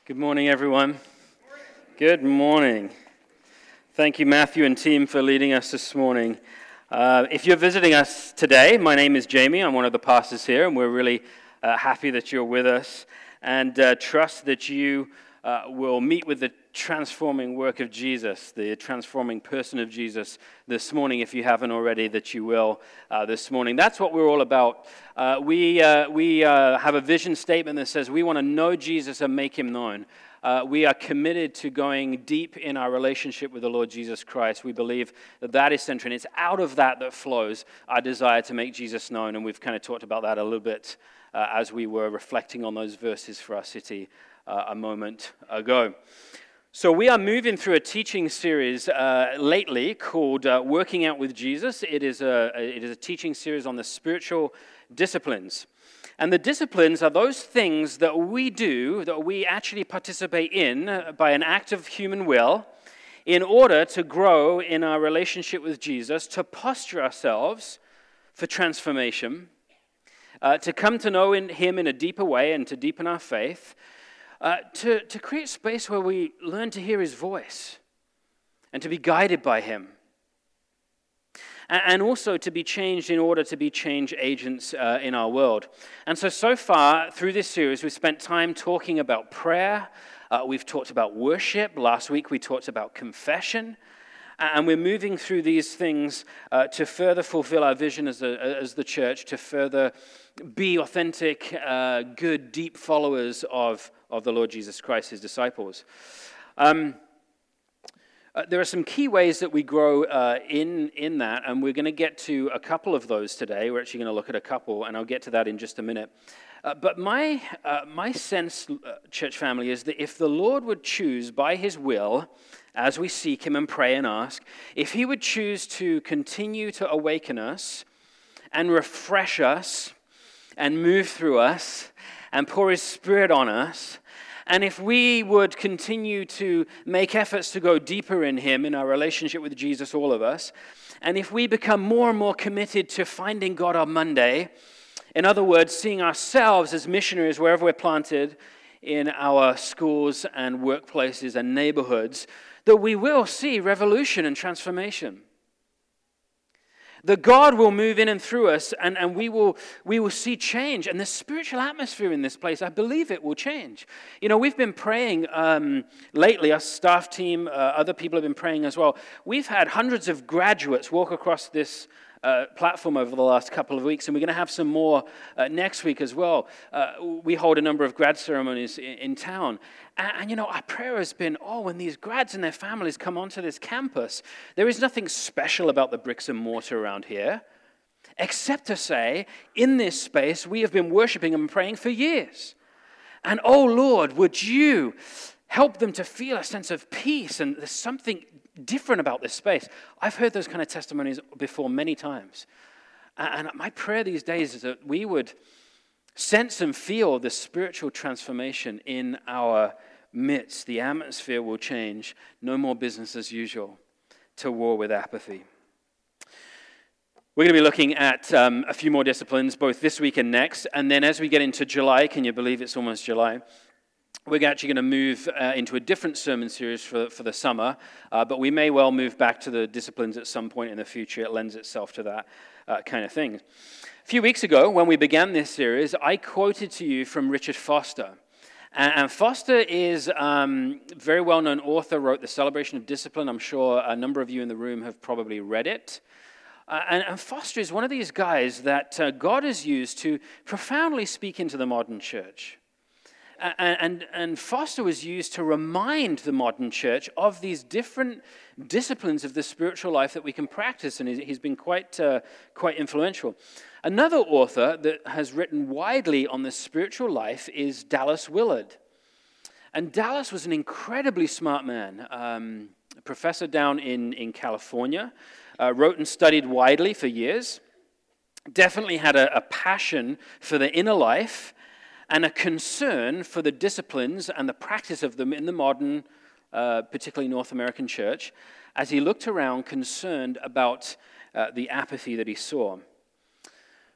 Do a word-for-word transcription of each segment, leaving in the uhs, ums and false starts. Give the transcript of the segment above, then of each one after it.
Good morning, everyone. Good morning. Thank you, Matthew and team, for leading us this morning. Uh, if you're visiting us today, my name is Jamie. I'm one of the pastors here, and we're really uh, happy that you're with us and uh, trust that you uh, will meet with the transforming work of Jesus, the transforming person of Jesus this morning, if you haven't already, that you will uh, this morning. That's what we're all about. Uh, we uh, we uh, have a vision statement that says we want to know Jesus and make him known. Uh, we are committed to going deep in our relationship with the Lord Jesus Christ. We believe that that is central, and it's out of that that flows our desire to make Jesus known, and we've kind of talked about that a little bit uh, as we were reflecting on those verses for our city uh, a moment ago. So we are moving through a teaching series uh, lately called uh, Working Out with Jesus. It is a it is a teaching series on the spiritual disciplines. And the disciplines are those things that we do, that we actually participate in by an act of human will in order to grow in our relationship with Jesus, to posture ourselves for transformation, uh, to come to know in him in a deeper way and to deepen our faith, uh, to, to create space where we learn to hear his voice and to be guided by him. And also to be changed in order to be change agents uh, in our world. And so, so far through this series, we've spent time talking about prayer. Uh, we've talked about worship. Last week, we talked about confession. And we're moving through these things uh, to further fulfill our vision as, a, as the church, to further be authentic, uh, good, deep followers of, of the Lord Jesus Christ, his disciples. Um Uh, there are some key ways that we grow uh, in, in that, and we're going to get to a couple of those today. We're actually going to look at a couple, and I'll get to that in just a minute. Uh, but my, uh, my sense, uh, church family, is that if the Lord would choose by his will, as we seek him and pray and ask, if he would choose to continue to awaken us and refresh us and move through us and pour his Spirit on us, and if we would continue to make efforts to go deeper in him, in our relationship with Jesus, all of us, and if we become more and more committed to finding God on Monday, in other words, seeing ourselves as missionaries wherever we're planted in our schools and workplaces and neighborhoods, that we will see revolution and transformation. That God will move in and through us, and, and we will we will see change. And the spiritual atmosphere in this place, I believe it will change. You know, we've been praying um, lately, our staff team, uh, other people have been praying as well. We've had hundreds of graduates walk across this uh, platform over the last couple of weeks, and we're going to have some more uh, next week as well. Uh, we hold a number of grad ceremonies in, in town. And, and, you know, our prayer has been, oh, when these grads and their families come onto this campus, there is nothing special about the bricks and mortar around here, except to say, in this space, we have been worshiping and praying for years. And, oh, Lord, would you help them to feel a sense of peace, and there's something different about this space. I've heard those kind of testimonies before many times. And my prayer these days is that we would sense and feel the spiritual transformation in our midst. The atmosphere will change. No more business as usual. To war with apathy. We're going to be looking at um, a few more disciplines, both this week and next. And then as we get into July, can you believe it's almost July? We're actually going to move uh, into a different sermon series for, for the summer, uh, but we may well move back to the disciplines at some point in the future. It lends itself to that uh, kind of thing. A few weeks ago, when we began this series, I quoted to you from Richard Foster. And, and Foster is um, a very well-known author, wrote The Celebration of Discipline. I'm sure a number of you in the room have probably read it. Uh, and, and Foster is one of these guys that uh, God has used to profoundly speak into the modern church. And, and, and Foster was used to remind the modern church of these different disciplines of the spiritual life that we can practice, and he's been quite, uh, quite influential. Another author that has written widely on the spiritual life is Dallas Willard. And Dallas was an incredibly smart man, um, a professor down in, in California, uh, wrote and studied widely for years, definitely had a, a passion for the inner life, and a concern for the disciplines and the practice of them in the modern, uh, particularly North American church, as he looked around concerned about uh, the apathy that he saw.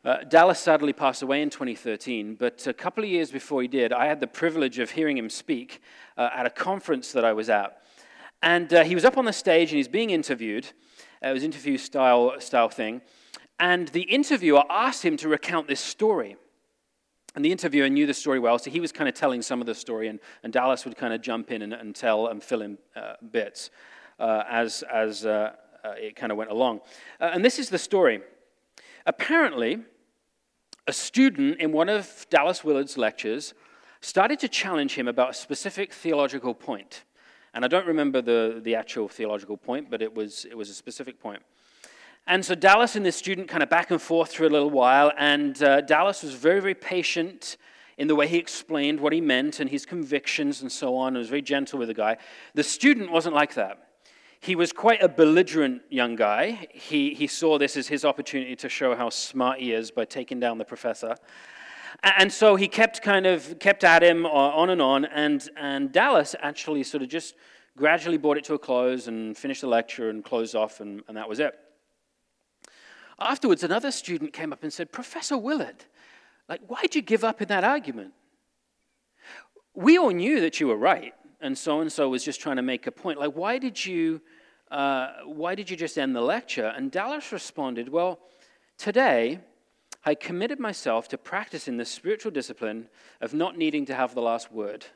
Uh, Dallas sadly passed away in twenty thirteen, but a couple of years before he did, I had the privilege of hearing him speak uh, at a conference that I was at. And uh, he was up on the stage and he's being interviewed. Uh, it was an interview style, style thing. And the interviewer asked him to recount this story. And the interviewer knew the story well, so he was kind of telling some of the story, and, and Dallas would kind of jump in and, and tell and fill in uh, bits uh, as, as uh, uh, it kind of went along. Uh, and this is the story. Apparently, a student in one of Dallas Willard's lectures started to challenge him about a specific theological point. And I don't remember the, the actual theological point, but it was, it was a specific point. And so Dallas and this student kind of back and forth for a little while, and uh, Dallas was very, very patient in the way he explained what he meant and his convictions and so on. He was very gentle with the guy. The student wasn't like that. He was quite a belligerent young guy. He, he saw this as his opportunity to show how smart he is by taking down the professor. And so he kept kind of, kept at him on and on, and, and Dallas actually sort of just gradually brought it to a close and finished the lecture and closed off, and, and that was it. Afterwards, another student came up and said, "Professor Willard, like, why'd you give up in that argument? We all knew that you were right, and so-and-so was just trying to make a point. Like, why did you, uh, why did you just end the lecture?" And Dallas responded, "Well, today I committed myself to practicing the spiritual discipline of not needing to have the last word."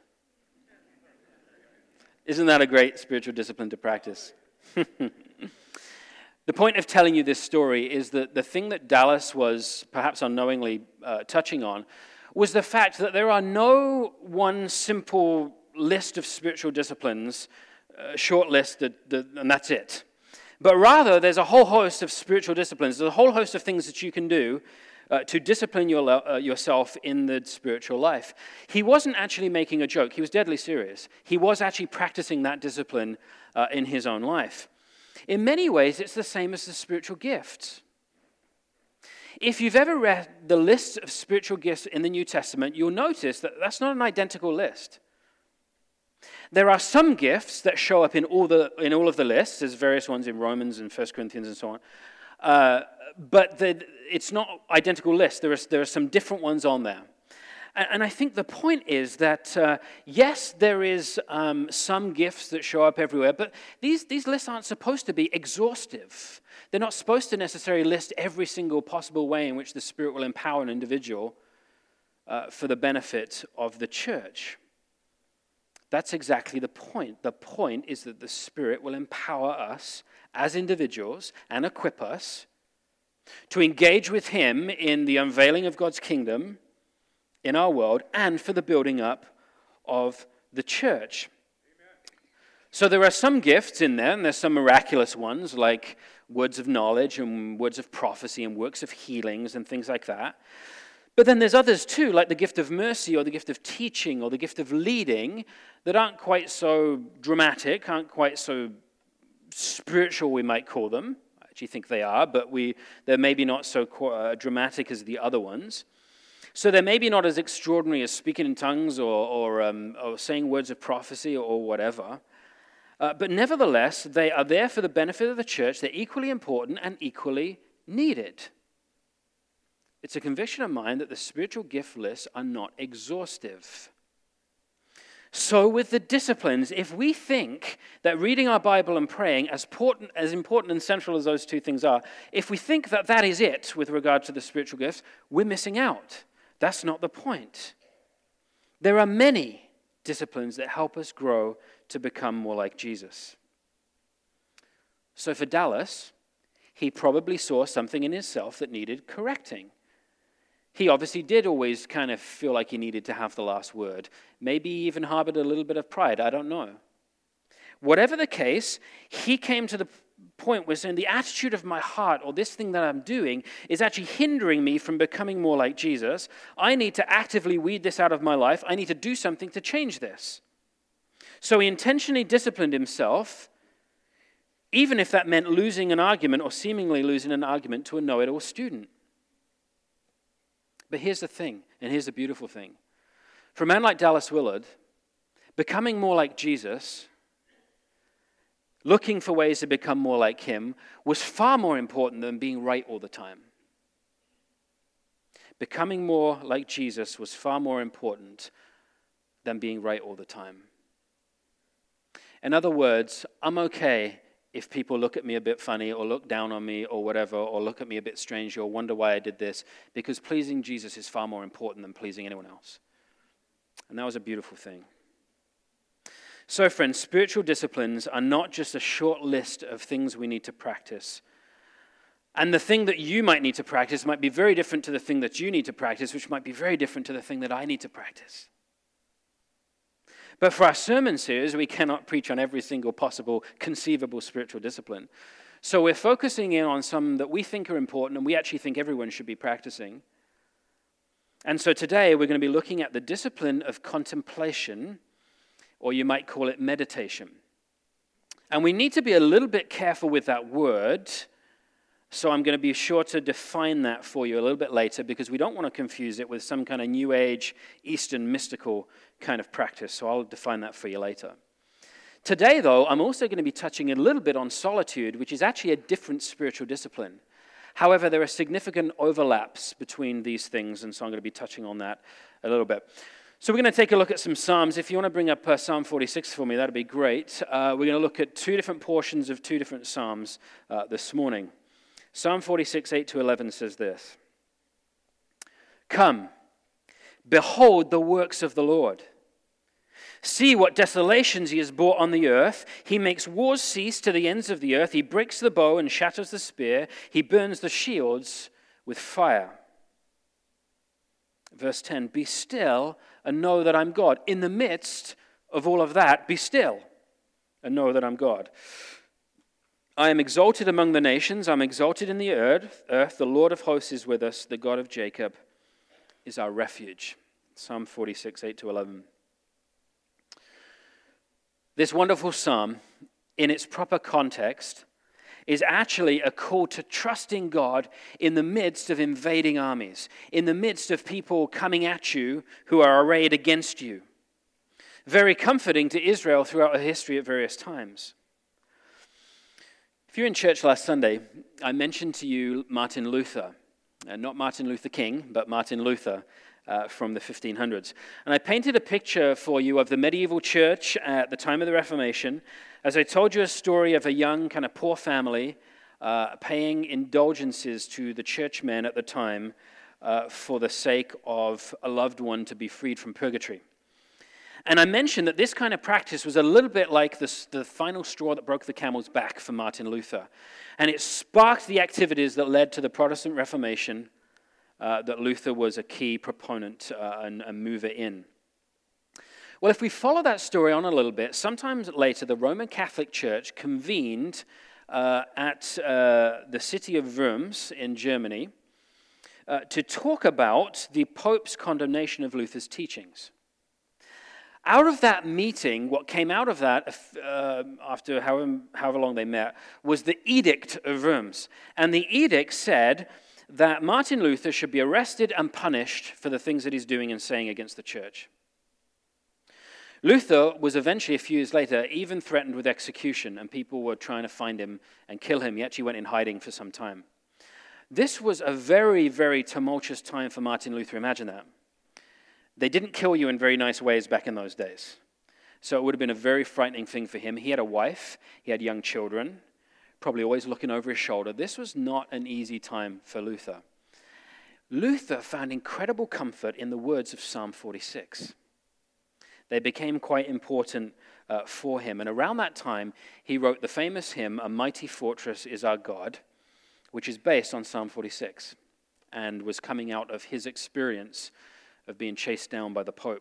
Isn't that a great spiritual discipline to practice? The point of telling you this story is that the thing that Dallas was perhaps unknowingly uh, touching on was the fact that there are no one simple list of spiritual disciplines, uh, short list, that, that, and that's it. But rather, there's a whole host of spiritual disciplines. There's a whole host of things that you can do uh, to discipline your, uh, yourself in the spiritual life. He wasn't actually making a joke. He was deadly serious. He was actually practicing that discipline uh, in his own life. In many ways, it's the same as the spiritual gifts. If you've ever read the list of spiritual gifts in the New Testament, you'll notice that that's not an identical list. There are some gifts that show up in all the in all of the lists. There's various ones in Romans and First Corinthians and so on. Uh, but the, it's not identical list. There are, there are some different ones on there. And I think the point is that, uh, yes, there is um, some gifts that show up everywhere, but these, these lists aren't supposed to be exhaustive. They're not supposed to necessarily list every single possible way in which the Spirit will empower an individual uh, for the benefit of the church. That's exactly the point. The point is that the Spirit will empower us as individuals and equip us to engage with Him in the unveiling of God's kingdom in our world, and for the building up of the church. Amen. So there are some gifts in there, and there's some miraculous ones, like words of knowledge and words of prophecy and works of healings and things like that. But then there's others too, like the gift of mercy or the gift of teaching or the gift of leading, that aren't quite so dramatic, aren't quite so spiritual, we might call them. I actually think they are, but we they're maybe not so uh, dramatic as the other ones. So they're maybe not as extraordinary as speaking in tongues or, or, um, or saying words of prophecy or, or whatever. Uh, but nevertheless, they are there for the benefit of the church. They're equally important and equally needed. It's a conviction of mine that the spiritual gift lists are not exhaustive. So with the disciplines, if we think that reading our Bible and praying, as important, as important and central as those two things are, if we think that that is it with regard to the spiritual gifts, we're missing out. That's not the point. There are many disciplines that help us grow to become more like Jesus. So for Dallas, he probably saw something in himself that needed correcting. He obviously did always kind of feel like he needed to have the last word. Maybe he even harbored a little bit of pride. I don't know. Whatever the case, he came to the point where saying the attitude of my heart, or this thing that I'm doing, is actually hindering me from becoming more like Jesus. I need to actively weed this out of my life. I need to do something to change this. So he intentionally disciplined himself, even if that meant losing an argument or seemingly losing an argument to a know-it-all student. But here's the thing, and here's the beautiful thing. For a man like Dallas Willard, becoming more like Jesus, looking for ways to become more like him, was far more important than being right all the time. Becoming more like Jesus was far more important than being right all the time. In other words, I'm okay if people look at me a bit funny or look down on me or whatever, or look at me a bit strange or wonder why I did this, because pleasing Jesus is far more important than pleasing anyone else. And that was a beautiful thing. So friends, spiritual disciplines are not just a short list of things we need to practice. And the thing that you might need to practice might be very different to the thing that you need to practice, which might be very different to the thing that I need to practice. But for our sermon series, we cannot preach on every single possible conceivable spiritual discipline. So we're focusing in on some that we think are important and we actually think everyone should be practicing. And so today we're going to be looking at the discipline of contemplation, or you might call it meditation. And we need to be a little bit careful with that word, so I'm going to be sure to define that for you a little bit later, because we don't want to confuse it with some kind of New Age, Eastern, mystical kind of practice. So I'll define that for you later. Today, though, I'm also going to be touching a little bit on solitude, which is actually a different spiritual discipline. However, there are significant overlaps between these things, and so I'm going to be touching on that a little bit. So we're going to take a look at some Psalms. If you want to bring up uh, Psalm forty-six for me, that'd be great. Uh, we're going to look at two different portions of two different Psalms uh, this morning. Psalm forty-six, eight to eleven says this. Come, behold the works of the Lord. See what desolations he has brought on the earth. He makes wars cease to the ends of the earth. He breaks the bow and shatters the spear. He burns the shields with fire. Verse ten, be still and know that I'm God. In the midst of all of that, be still and know that I'm God. I am exalted among the nations. I'm exalted in the earth. earth. The Lord of hosts is with us. The God of Jacob is our refuge. Psalm forty-six, eight to eleven. This wonderful psalm, in its proper context, is actually a call to trusting God in the midst of invading armies, in the midst of people coming at you who are arrayed against you. Very comforting to Israel throughout her history at various times. If you're in church last Sunday, I mentioned to you Martin Luther, uh, not Martin Luther King, but Martin Luther uh, from the fifteen hundreds. And I painted a picture for you of the medieval church at the time of the Reformation, as I told you a story of a young, kind of poor family uh, paying indulgences to the churchmen at the time uh, for the sake of a loved one to be freed from purgatory. And I mentioned that this kind of practice was a little bit like this, the final straw that broke the camel's back for Martin Luther. And it sparked the activities that led to the Protestant Reformation uh, that Luther was a key proponent uh, and a mover in. Well, if we follow that story on a little bit, sometime later the Roman Catholic Church convened uh, at uh, the city of Worms in Germany uh, to talk about the Pope's condemnation of Luther's teachings. Out of that meeting, what came out of that, uh, after however, however long they met, was the Edict of Worms. And the edict said that Martin Luther should be arrested and punished for the things that he's doing and saying against the church. Luther was eventually, a few years later, even threatened with execution, and people were trying to find him and kill him. He actually went in hiding for some time. This was a very, very tumultuous time for Martin Luther. Imagine that. They didn't kill you in very nice ways back in those days. So it would have been a very frightening thing for him. He had a wife, he had young children, probably always looking over his shoulder. This was not an easy time for Luther. Luther found incredible comfort in the words of Psalm forty-six. They became quite important uh, for him. And around that time, he wrote the famous hymn, A Mighty Fortress is Our God, which is based on Psalm forty-six and was coming out of his experience of being chased down by the Pope.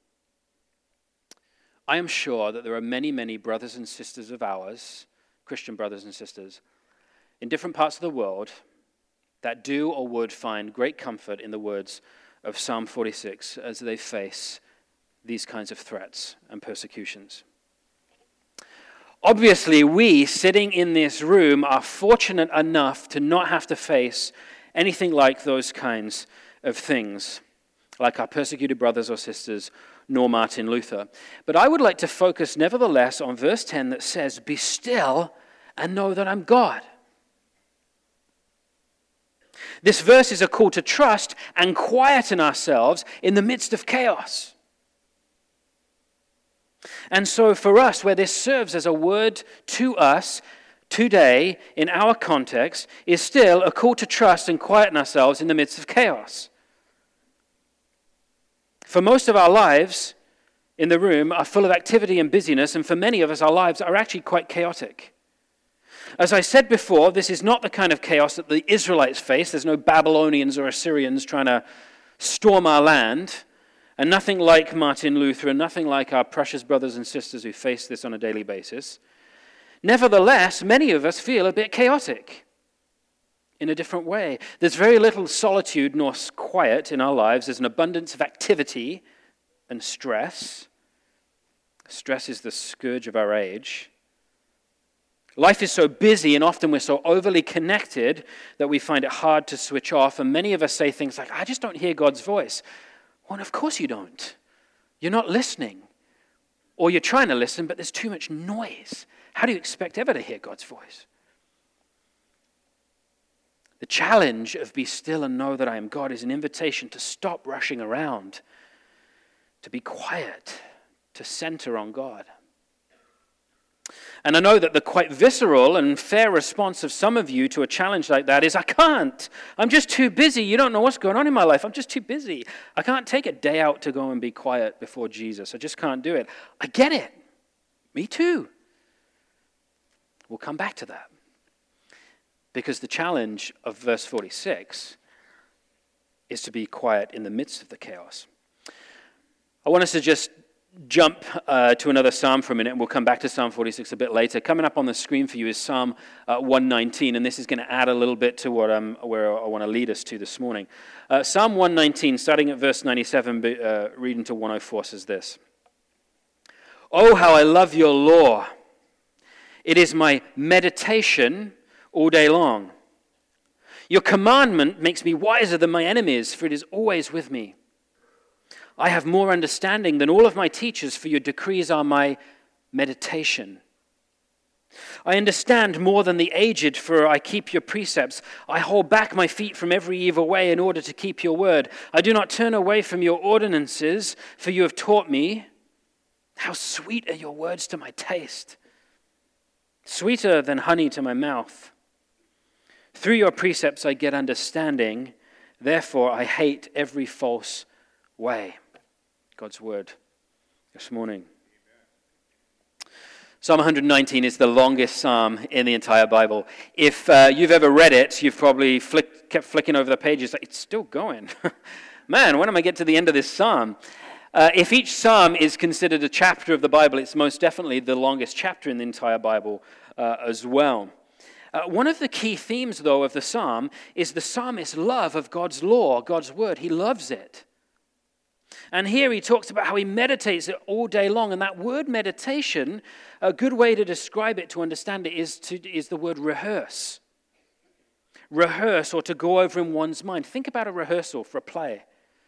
I am sure that there are many, many brothers and sisters of ours, Christian brothers and sisters, in different parts of the world that do or would find great comfort in the words of Psalm forty-six as they face these kinds of threats and persecutions. Obviously, we sitting in this room are fortunate enough to not have to face anything like those kinds of things, like our persecuted brothers or sisters, nor Martin Luther. But I would like to focus nevertheless on verse ten that says, be still and know that I'm God. This verse is a call to trust and quieten ourselves in the midst of chaos. And so for us, where this serves as a word to us today in our context, is still a call to trust and quieten ourselves in the midst of chaos. For most of our lives in the room are full of activity and busyness, and for many of us, our lives are actually quite chaotic. As I said before, this is not the kind of chaos that the Israelites faced. There's no Babylonians or Assyrians trying to storm our land, and nothing like Martin Luther, and nothing like our precious brothers and sisters who face this on a daily basis. Nevertheless, many of us feel a bit chaotic in a different way. There's very little solitude nor quiet in our lives. There's an abundance of activity and stress. Stress is the scourge of our age. Life is so busy, and often we're so overly connected that we find it hard to switch off. And many of us say things like, I just don't hear God's voice. Well, of course you don't. You're not listening. Or you're trying to listen, but there's too much noise. How do you expect ever to hear God's voice? The challenge of be still and know that I am God is an invitation to stop rushing around, to be quiet, to center on God. And I know that the quite visceral and fair response of some of you to a challenge like that is, I can't. I'm just too busy. You don't know what's going on in my life. I'm just too busy. I can't take a day out to go and be quiet before Jesus. I just can't do it. I get it. Me too. We'll come back to that. Because the challenge of verse forty-six is to be quiet in the midst of the chaos. I want us to just jump uh, to another psalm for a minute, and we'll come back to Psalm forty-six a bit later. Coming up on the screen for you is Psalm uh, one nineteen, and this is going to add a little bit to what um, where I want to lead us to this morning. Uh, Psalm one nineteen, starting at verse ninety-seven, uh, reading to one oh four, says this. Oh, how I love your law. It is my meditation all day long. Your commandment makes me wiser than my enemies, for it is always with me. I have more understanding than all of my teachers, for your decrees are my meditation. I understand more than the aged, for I keep your precepts. I hold back my feet from every evil way in order to keep your word. I do not turn away from your ordinances, for you have taught me. How sweet are your words to my taste, sweeter than honey to my mouth. Through your precepts I get understanding, therefore I hate every false way. God's word this morning. Psalm one nineteen is the longest psalm in the entire Bible. If uh, you've ever read it, you've probably flick, kept flicking over the pages. Like, it's still going. Man, when am I get to the end of this psalm? Uh, if each psalm is considered a chapter of the Bible, it's most definitely the longest chapter in the entire Bible uh, as well. Uh, one of the key themes, though, of the psalm is the psalmist's love of God's law, God's word. He loves it. And here he talks about how he meditates it all day long. And that word meditation, a good way to describe it, to understand it, is, to, is the word rehearse. Rehearse, or to go over in one's mind. Think about a rehearsal for a play.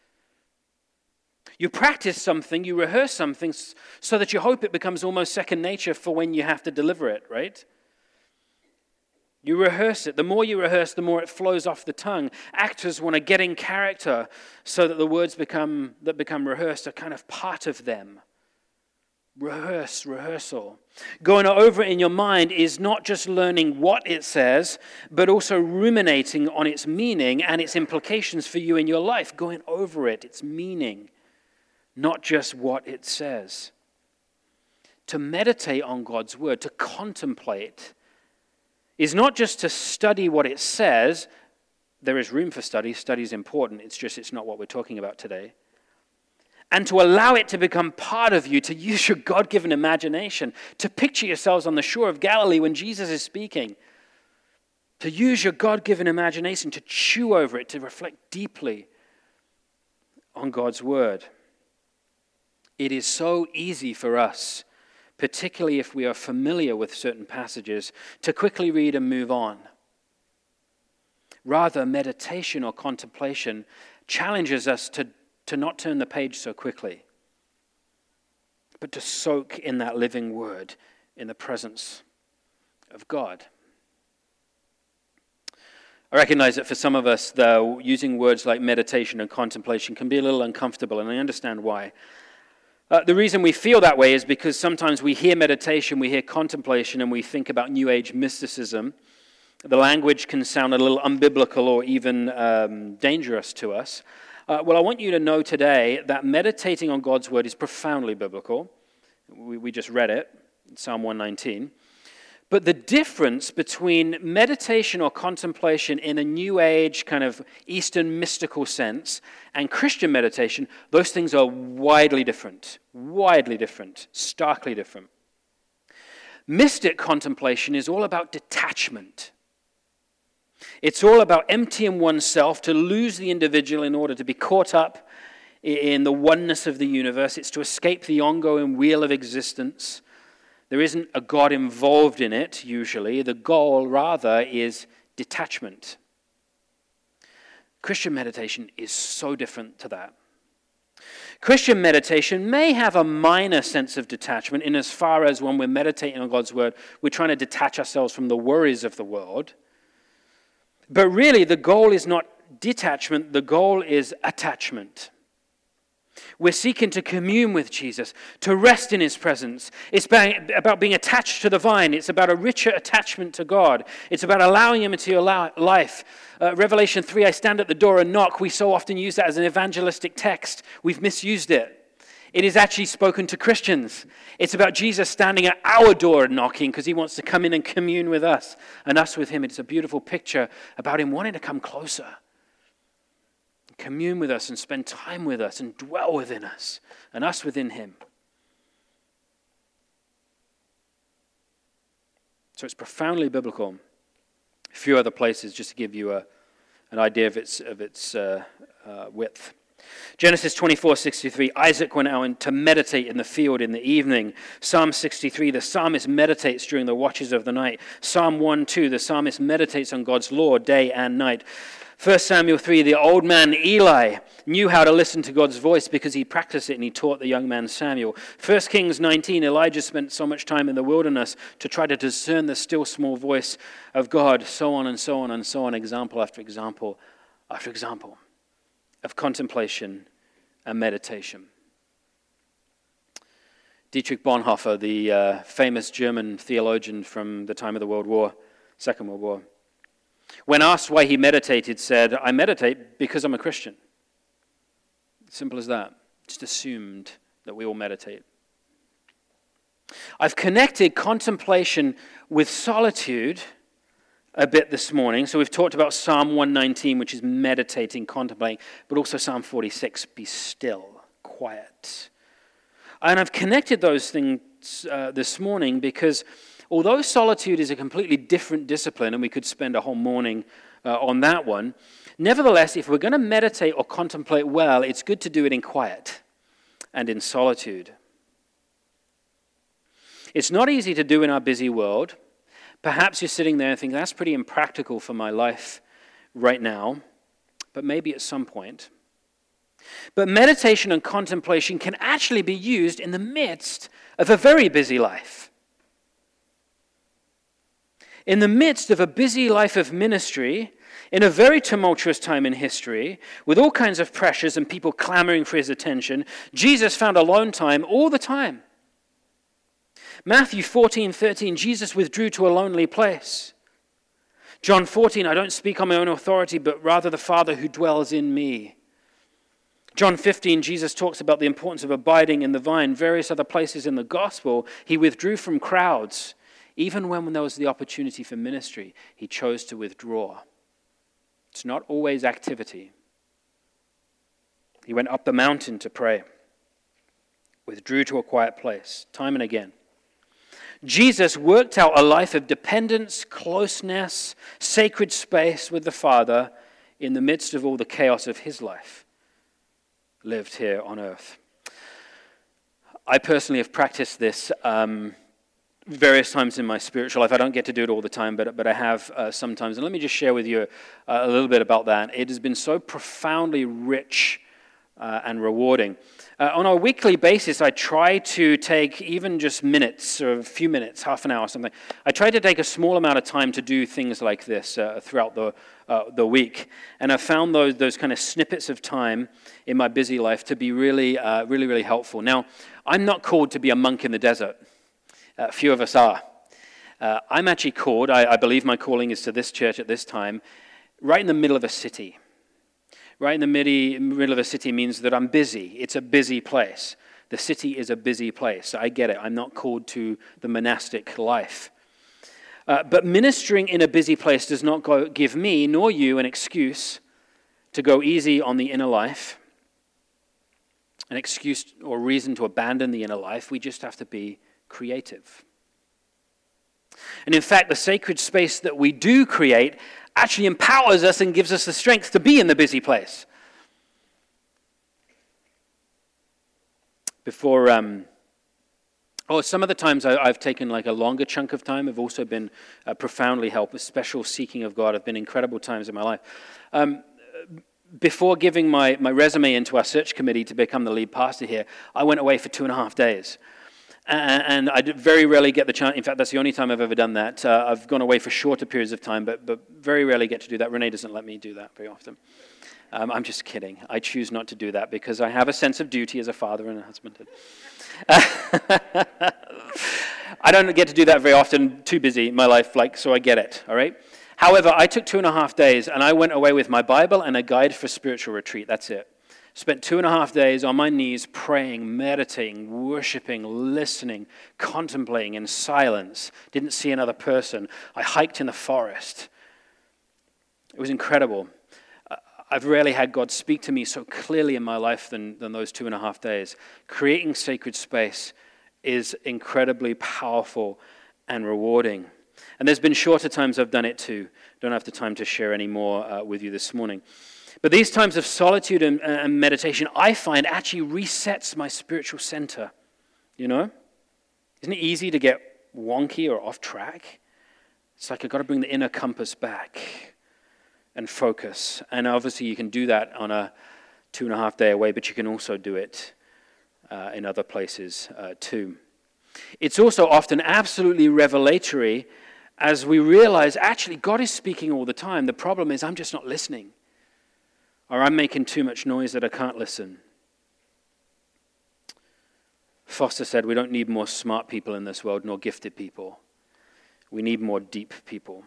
You practice something, you rehearse something so that you hope it becomes almost second nature for when you have to deliver it, right? You rehearse it. The more you rehearse, the more it flows off the tongue. Actors want to get in character so that the words become that become rehearsed are kind of part of them. Rehearse, rehearsal. Going over it in your mind is not just learning what it says, but also ruminating on its meaning and its implications for you in your life. Going over it, its meaning, not just what it says. To meditate on God's word, to contemplate, is not just to study what it says. There is room for study. Study is important. It's just it's not what we're talking about today. And to allow it to become part of you, to use your God-given imagination, to picture yourselves on the shore of Galilee when Jesus is speaking, to use your God-given imagination, to chew over it, to reflect deeply on God's word. It is so easy for us, particularly if we are familiar with certain passages, to quickly read and move on. Rather, meditation or contemplation challenges us to, to not turn the page so quickly, but to soak in that living word in the presence of God. I recognize that for some of us, though, using words like meditation and contemplation can be a little uncomfortable, and I understand why. Uh, the reason we feel that way is because sometimes we hear meditation, we hear contemplation, and we think about New Age mysticism. The language can sound a little unbiblical or even um, dangerous to us. Uh, well, I want you to know today that meditating on God's word is profoundly biblical. We, we just read it, Psalm one nineteen. But the difference between meditation or contemplation in a New Age kind of Eastern mystical sense and Christian meditation, those things are widely different, widely different, starkly different. Mystic contemplation is all about detachment. It's all about emptying oneself to lose the individual in order to be caught up in the oneness of the universe. It's to escape the ongoing wheel of existence. There isn't a God involved in it, usually. The goal, rather, is detachment. Christian meditation is so different to that. Christian meditation may have a minor sense of detachment in as far as when we're meditating on God's word, we're trying to detach ourselves from the worries of the world. But really, the goal is not detachment, the goal is attachment. We're seeking to commune with Jesus, to rest in his presence. It's about being attached to the vine. It's about a richer attachment to God. It's about allowing him into your life. Uh, Revelation three, I stand at the door and knock. We so often use that as an evangelistic text. We've misused it. It is actually spoken to Christians. It's about Jesus standing at our door and knocking because he wants to come in and commune with us and us with him. It's a beautiful picture about him wanting to come closer, commune with us and spend time with us and dwell within us and us within him. So it's profoundly biblical. A few other places just to give you a, an idea of its, of its uh, uh, width. Genesis twenty-four sixty-three, Isaac went out to meditate in the field in the evening. Psalm sixty-three, the psalmist meditates during the watches of the night. Psalm one two, the psalmist meditates on God's law day and night. First Samuel three, the old man Eli knew how to listen to God's voice because he practiced it and he taught the young man Samuel. First Kings nineteen, Elijah spent so much time in the wilderness to try to discern the still small voice of God, so on and so on and so on, example after example after example of contemplation and meditation. Dietrich Bonhoeffer, the uh, famous German theologian from the time of the World War, Second World War, when asked why he meditated, said, I meditate because I'm a Christian. Simple as that. Just assumed that we all meditate. I've connected contemplation with solitude a bit this morning. So we've talked about Psalm one nineteen, which is meditating, contemplating, but also Psalm forty-six, be still, quiet. And I've connected those things uh, this morning because although solitude is a completely different discipline, and we could spend a whole morning uh, on that one, nevertheless, if we're going to meditate or contemplate well, it's good to do it in quiet and in solitude. It's not easy to do in our busy world. Perhaps you're sitting there and thinking, that's pretty impractical for my life right now, but maybe at some point. But meditation and contemplation can actually be used in the midst of a very busy life. In the midst of a busy life of ministry, in a very tumultuous time in history, with all kinds of pressures and people clamoring for his attention, Jesus found alone time all the time. Matthew fourteen thirteen, Jesus withdrew to a lonely place. John fourteen, I don't speak on my own authority, but rather the Father who dwells in me. John fifteen, Jesus talks about the importance of abiding in the vine. Various other places in the gospel, he withdrew from crowds. Even when there was the opportunity for ministry, he chose to withdraw. It's not always activity. He went up the mountain to pray, withdrew to a quiet place, time and again. Jesus worked out a life of dependence, closeness, sacred space with the Father in the midst of all the chaos of his life, lived here on earth. I personally have practiced this um, various times in my spiritual life. I don't get to do it all the time, but, but I have uh, sometimes. And let me just share with you uh, a little bit about that. It has been so profoundly rich uh, and rewarding. Uh, on a weekly basis, I try to take even just minutes, or a few minutes, half an hour or something. I try to take a small amount of time to do things like this uh, throughout the uh, the week. And I've found those those kind of snippets of time in my busy life to be really, uh, really, really helpful. Now, I'm not called to be a monk in the desert. Uh, few of us are. Uh, I'm actually called, I, I believe my calling is to this church at this time, right in the middle of a city. Right in the midi, middle of a city means that I'm busy. It's a busy place. The city is a busy place. I get it. I'm not called to the monastic life. Uh, but ministering in a busy place does not go, give me nor you an excuse to go easy on the inner life, an excuse or reason to abandon the inner life. We just have to be creative. And in fact, the sacred space that we do create actually empowers us and gives us the strength to be in the busy place. Before, um, oh, some of the times I, I've taken like a longer chunk of time have also been uh, profoundly helped. A special seeking of God have been incredible times in my life. Um, before giving my, my resume into our search committee to become the lead pastor here, I went away for two and a half days. And I very rarely get the chance. In fact, that's the only time I've ever done that. Uh, I've gone away for shorter periods of time, but but very rarely get to do that. Renee doesn't let me do that very often. Um, I'm just kidding. I choose not to do that because I have a sense of duty as a father and a husband. I don't get to do that very often. Too busy in my life, like so. I get it. All right. However, I took two and a half days, and I went away with my Bible and a guide for spiritual retreat. That's it. Spent two and a half days on my knees praying, meditating, worshiping, listening, contemplating in silence. Didn't see another person. I hiked in the forest. It was incredible. I've rarely had God speak to me so clearly in my life than, than those two and a half days. Creating sacred space is incredibly powerful and rewarding. And there's been shorter times I've done it too. Don't have the time to share any more uh, with you this morning. But these times of solitude and, and meditation, I find, actually resets my spiritual center. You know? Isn't it easy to get wonky or off track? It's like I've got to bring the inner compass back and focus. And obviously you can do that on a two and a half day away, but you can also do it uh, in other places uh, too. It's also often absolutely revelatory as we realize, actually, God is speaking all the time. The problem is I'm just not listening. Or I'm making too much noise that I can't listen. Foster said, we don't need more smart people in this world, nor gifted people. We need more deep people.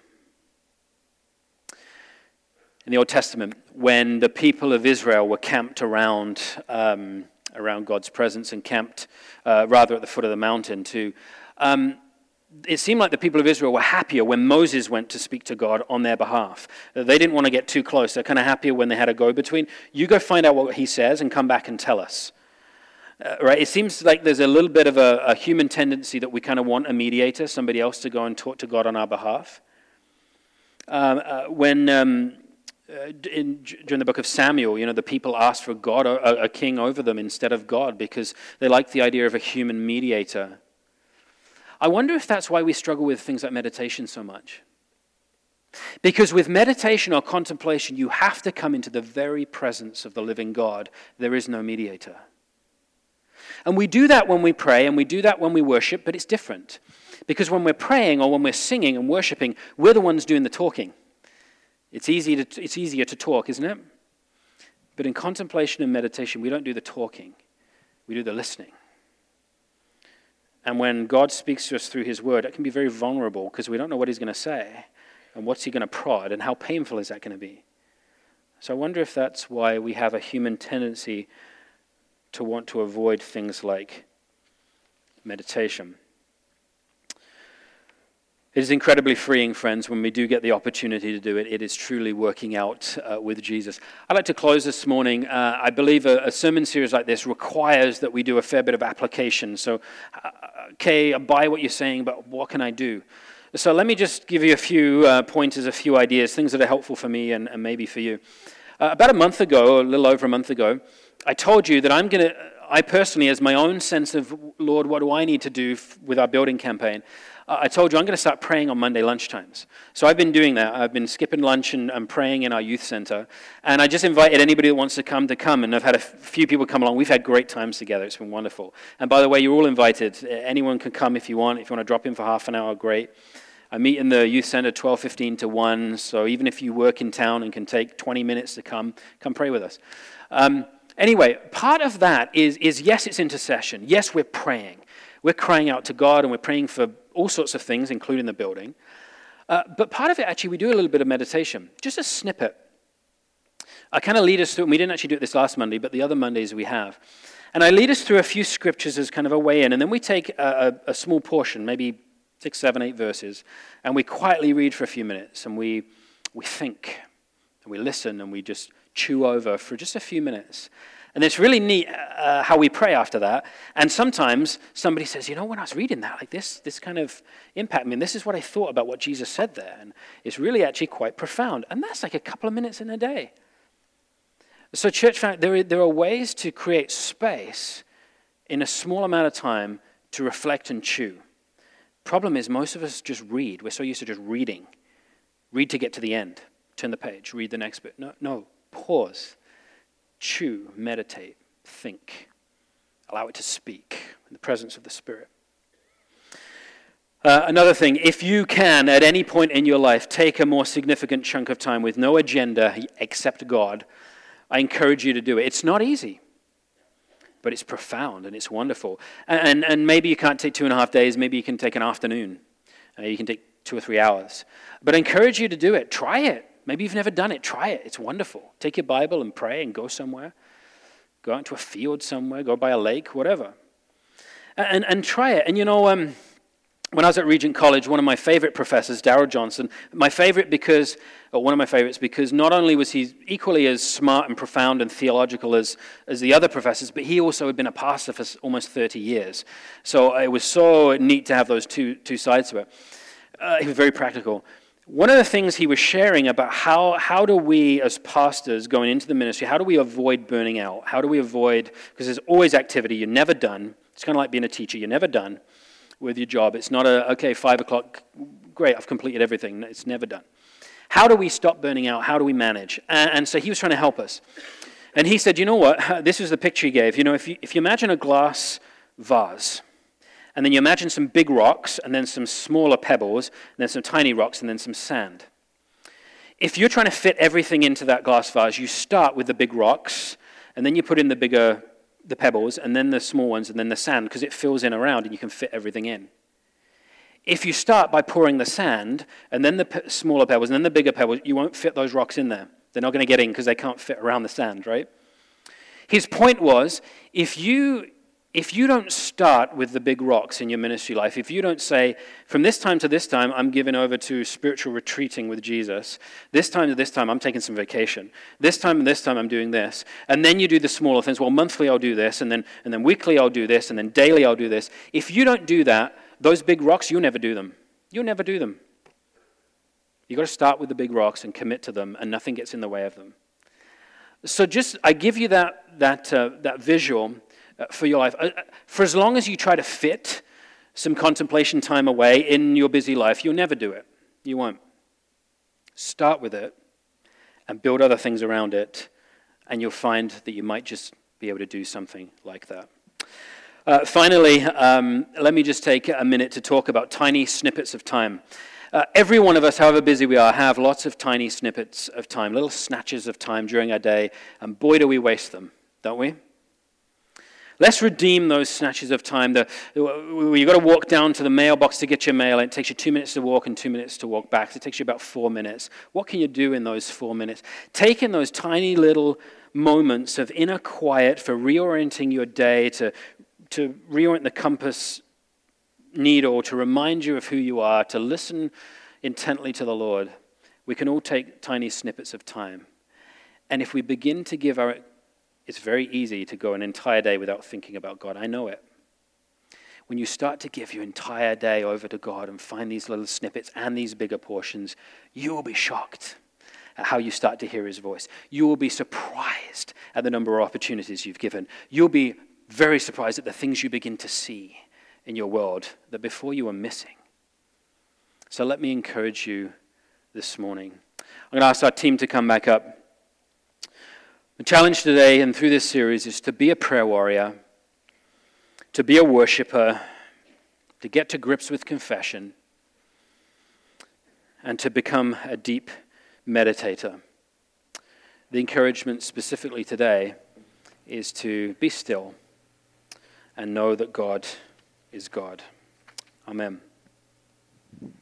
In the Old Testament, when the people of Israel were camped around um, around God's presence and camped uh, rather at the foot of the mountain too, um, it seemed like the people of Israel were happier when Moses went to speak to God on their behalf. They didn't want to get too close. They're kind of happier when they had a go-between. You go find out what he says and come back and tell us. Uh, right? It seems like there's a little bit of a, a human tendency that we kind of want a mediator, somebody else to go and talk to God on our behalf. Um, uh, when um, uh, in, during the book of Samuel, you know, the people asked for God, a, a king over them instead of God because they liked the idea of a human mediator. I wonder if that's why we struggle with things like meditation so much. Because with meditation or contemplation, you have to come into the very presence of the living God. There is no mediator. And we do that when we pray, and we do that when we worship, but it's different. Because when we're praying or when we're singing and worshiping, we're the ones doing the talking. It's easy to, it's easier to talk, isn't it? But in contemplation and meditation, we don't do the talking. We do the listening. And when God speaks to us through his word, it can be very vulnerable because we don't know what he's going to say and what's he going to prod and how painful is that going to be. So I wonder if that's why we have a human tendency to want to avoid things like meditation. It is incredibly freeing, friends, when we do get the opportunity to do it. It is truly working out uh, with Jesus. I'd like to close this morning. Uh, I believe a, a sermon series like this requires that we do a fair bit of application. So, uh, okay, I buy what you're saying, but what can I do? So let me just give you a few uh, pointers, a few ideas, things that are helpful for me and, and maybe for you. Uh, about a month ago, a little over a month ago, I told you that I'm going to, I personally, as my own sense of, Lord, what do I need to do f- with our building campaign? Uh, I told you I'm going to start praying on Monday lunchtimes. So I've been doing that. I've been skipping lunch and, and praying in our youth center. And I just invited anybody that wants to come to come. And I've had a f- few people come along. We've had great times together. It's been wonderful. And by the way, you're all invited. Anyone can come if you want. If you want to drop in for half an hour, great. I meet in the youth center twelve fifteen to one. So even if you work in town and can take twenty minutes to come, come pray with us. Um, anyway, part of that is, is, yes, it's intercession. Yes, we're praying. We're crying out to God and we're praying for all sorts of things, including the building. Uh, but part of it, actually, we do a little bit of meditation. Just a snippet. I kind of lead us through, and we didn't actually do it this last Monday, but the other Mondays we have. And I lead us through a few scriptures as kind of a way in, and then we take a, a, a small portion, maybe six, seven, eight verses, and we quietly read for a few minutes, and we we think, and we listen, and we just chew over for just a few minutes. And it's really neat uh, how we pray after that. And sometimes somebody says, you know, when I was reading that, like this, this kind of impacted me. And this is what I thought about what Jesus said there. And it's really actually quite profound. And that's like a couple of minutes in a day. So church family, there are, there are ways to create space in a small amount of time to reflect and chew. Problem is, most of us just read. We're so used to just reading. Read to get to the end. Turn the page. Read the next bit. No, no. Pause. Chew, meditate, think. Allow it to speak in the presence of the Spirit. Uh, another thing, if you can, at any point in your life, take a more significant chunk of time with no agenda except God, I encourage you to do it. It's not easy, but it's profound and it's wonderful. And, and maybe you can't take two and a half days. Maybe you can take an afternoon. Uh, you can take two or three hours. But I encourage you to do it. Try it. Maybe you've never done it. Try it. It's wonderful. Take your Bible and pray and go somewhere. Go out into a field somewhere. Go by a lake, whatever. And, and try it. And you know, um, when I was at Regent College, one of my favorite professors, Darrell Johnson, my favorite because, or one of my favorites because not only was he equally as smart and profound and theological as, as the other professors, but he also had been a pastor for almost thirty years. So it was so neat to have those two, two sides to it. Uh, he was very practical. One of the things he was sharing about how, how do we as pastors going into the ministry, how do we avoid burning out? How do we avoid, because there's always activity, you're never done. It's kind of like being a teacher, you're never done with your job. It's not a, okay, five o'clock, great, I've completed everything. It's never done. How do we stop burning out? How do we manage? And, and so he was trying to help us. And he said, you know what, this is the picture he gave. You know, if you, if you imagine a glass vase, and then you imagine some big rocks, and then some smaller pebbles, and then some tiny rocks, and then some sand. If you're trying to fit everything into that glass vase, you start with the big rocks, and then you put in the bigger, the pebbles, and then the small ones, and then the sand, because it fills in around, and you can fit everything in. If you start by pouring the sand, and then the p- smaller pebbles, and then the bigger pebbles, you won't fit those rocks in there. They're not going to get in, because they can't fit around the sand, right? His point was, if you... If you don't start with the big rocks in your ministry life, if you don't say, from this time to this time, I'm giving over to spiritual retreating with Jesus, this time to this time, I'm taking some vacation, this time and this time, I'm doing this, and then you do the smaller things, well, monthly I'll do this, and then and then weekly I'll do this, and then daily I'll do this. If you don't do that, those big rocks, you'll never do them. You'll never do them. You've got to start with the big rocks and commit to them, and nothing gets in the way of them. So just, I give you that, that, uh, that visual for your life. For as long as you try to fit some contemplation time away in your busy life, you'll never do it. You won't. Start with it and build other things around it, and you'll find that you might just be able to do something like that. Uh, finally, um, let me just take a minute to talk about tiny snippets of time. Uh, every one of us, however busy we are, have lots of tiny snippets of time, little snatches of time during our day, and boy, do we waste them, don't we? Let's redeem those snatches of time. The, you've got to walk down to the mailbox to get your mail, and it takes you two minutes to walk and two minutes to walk back. So it takes you about four minutes. What can you do in those four minutes? Take in those tiny little moments of inner quiet for reorienting your day, to, to reorient the compass needle, to remind you of who you are, to listen intently to the Lord. We can all take tiny snippets of time. And if we begin to give our... It's very easy to go an entire day without thinking about God. I know it. When you start to give your entire day over to God and find these little snippets and these bigger portions, you will be shocked at how you start to hear his voice. You will be surprised at the number of opportunities you've given. You'll be very surprised at the things you begin to see in your world that before you were missing. So let me encourage you this morning. I'm going to ask our team to come back up. The challenge today and through this series is to be a prayer warrior, to be a worshiper, to get to grips with confession, and to become a deep meditator. The encouragement specifically today is to be still and know that God is God. Amen.